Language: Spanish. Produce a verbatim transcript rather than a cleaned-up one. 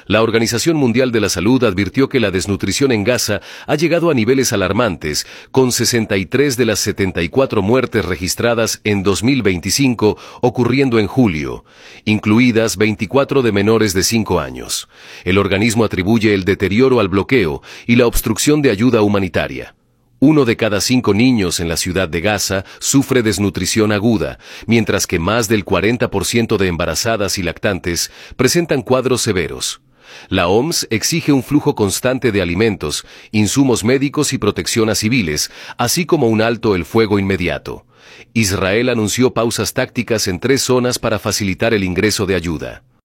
La Organización Mundial de la Salud advirtió que la desnutrición en Gaza ha llegado a niveles alarmantes, con sesenta y tres de las setenta y cuatro muertes registradas en dos mil veinticinco ocurriendo en julio, incluidas veinticuatro de menores de cinco años. El organismo atribuye el deterioro al bloqueo y la obstrucción de ayuda humanitaria. Uno de cada cinco niños en la ciudad de Gaza sufre desnutrición aguda, mientras que más del cuarenta por ciento de embarazadas y lactantes presentan cuadros severos. La O M S exige un flujo constante de alimentos, insumos médicos y protección a civiles, así como un alto el fuego inmediato. Israel anunció pausas tácticas en tres zonas para facilitar el ingreso de ayuda.